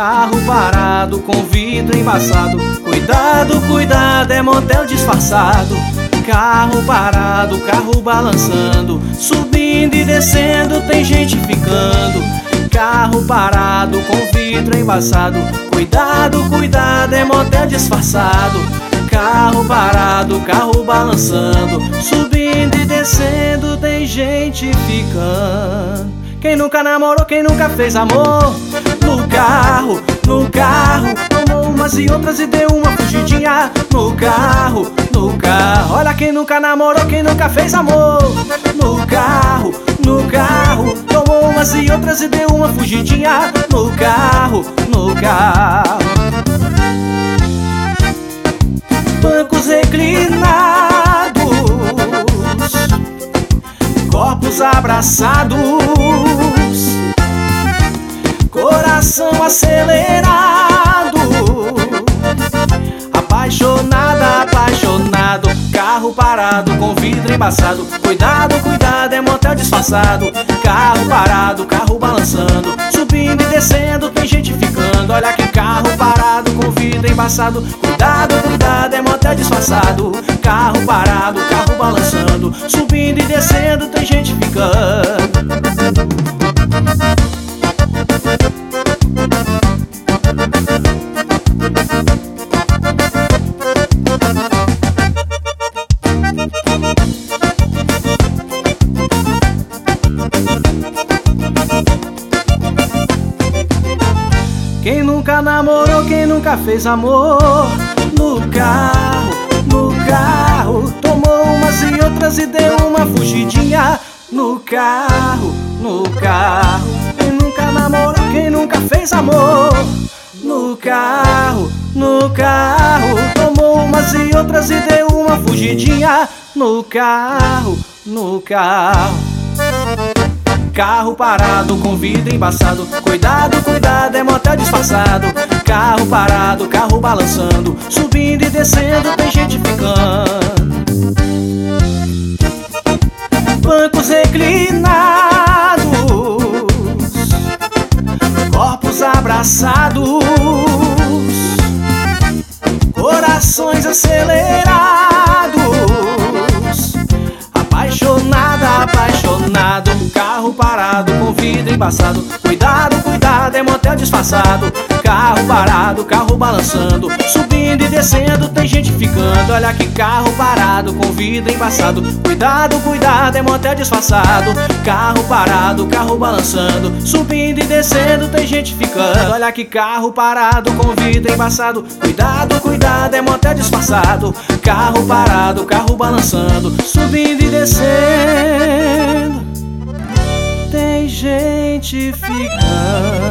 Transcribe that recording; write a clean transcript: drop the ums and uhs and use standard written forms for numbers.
Carro parado com vidro embaçado. Cuidado, cuidado, é motel disfarçado. Carro parado, carro balançando, subindo e descendo, tem gente ficando. Carro parado com vidro embaçado. Cuidado, cuidado, é motel disfarçado. Carro parado, carro balançando, subindo e descendo, tem gente ficando. Quem nunca namorou, quem nunca fez amor? No carro, tomou umas e outras e deu uma fugidinha. No carro, olha quem nunca namorou, quem nunca fez amor. No carro, tomou umas e outras e deu uma fugidinha. No carro. Bancos reclinados, corpos abraçados, coração acelerado, apaixonada, apaixonado. Carro parado com vidro embaçado. Cuidado, cuidado, é motel disfarçado. Carro parado, carro balançando, subindo e descendo, tem gente ficando. Olha que carro parado com vidro embaçado. Cuidado, cuidado, é motel disfarçado. Carro parado, carro balançando, subindo e descendo, tem gente ficando. Quem nunca namorou, quem nunca fez amor? No carro, tomou umas e outras e deu uma fugidinha. No carro, quem nunca namorou, quem nunca fez amor? No carro, tomou umas e outras e deu uma fugidinha. No carro. Carro parado com vidro embaçado. Cuidado, cuidado, é motel disfarçado. Carro parado, carro balançando, subindo e descendo, tem gente ficando. Bancos reclinados, corpos abraçados, corações acelerados, apaixonada, apaixonado. Carro parado com vidro embaçado. Cuidado, cuidado, é motel disfarçado. Carro parado, carro balançando, subindo e descendo, tem gente ficando. Olha que carro parado com vidro embaçado. Cuidado, cuidado, é motel disfarçado. Carro parado, carro balançando, subindo e descendo, tem gente ficando. Olha que carro parado com vidro embaçado. Cuidado, cuidado, é motel disfarçado. Carro parado, carro balançando, subindo e descendo, tem gente ficando.